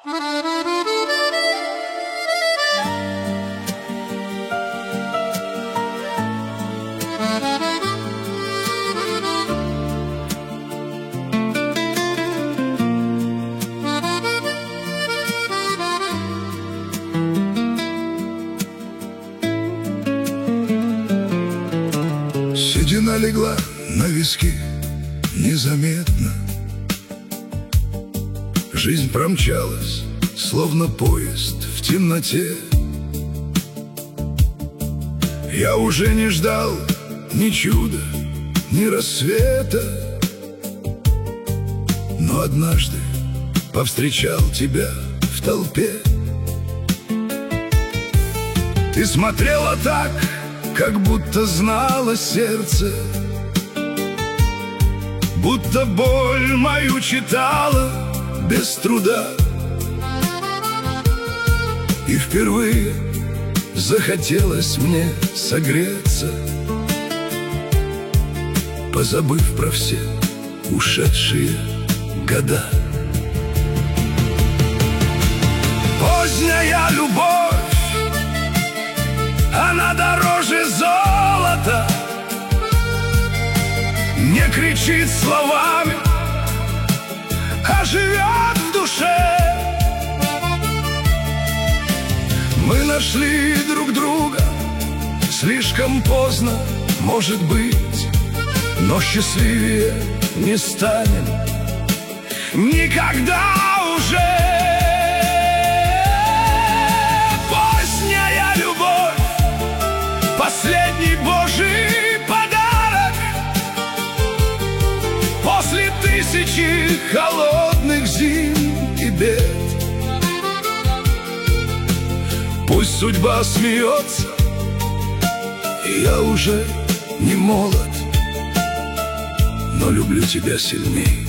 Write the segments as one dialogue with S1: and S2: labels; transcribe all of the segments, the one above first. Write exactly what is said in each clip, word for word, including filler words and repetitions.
S1: Седина легла на виски незаметно. Жизнь промчалась, словно поезд в темноте. Я уже не ждал ни чуда, ни рассвета, но однажды повстречал тебя в толпе. Ты смотрела так, как будто знала сердце, будто боль мою читала без труда. И впервые захотелось мне согреться, позабыв про все ушедшие года. Поздняя любовь, она дороже золота, не кричит словами, а живет в душе. Мы нашли друг друга слишком поздно, может быть, но счастливее не станем никогда уже. Поздняя любовь, последний Божий подарок после тысячи холодных зим и бед. Пусть судьба смеется, и я уже не молод, но люблю тебя сильней,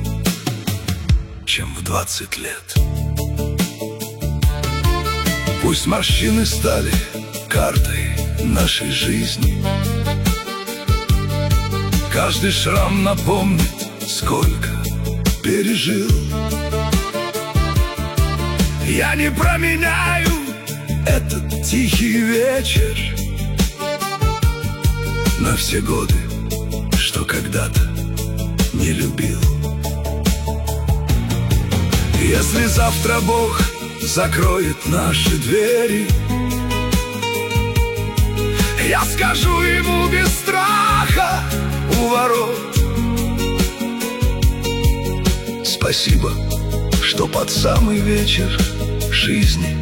S1: чем в двадцать лет. Пусть морщины стали картой нашей жизни, каждый шрам напомнит, сколько пережил. Я не променяю этот тихий вечер на все годы, что когда-то не любил. Если завтра Бог закроет наши двери, я скажу ему без страха у ворот: спасибо, что под самый вечер жизни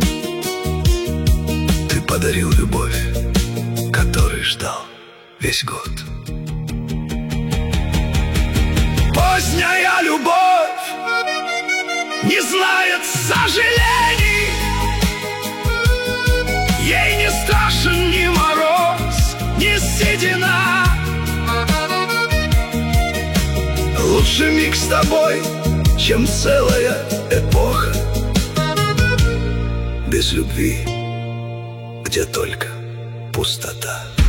S1: ты подарил любовь, которой ждал весь год. Поздняя любовь не знает сожалений, ей не страшен ни мороз, ни седина. Лучше миг с тобой, чем целая эпоха без любви, где только пустота.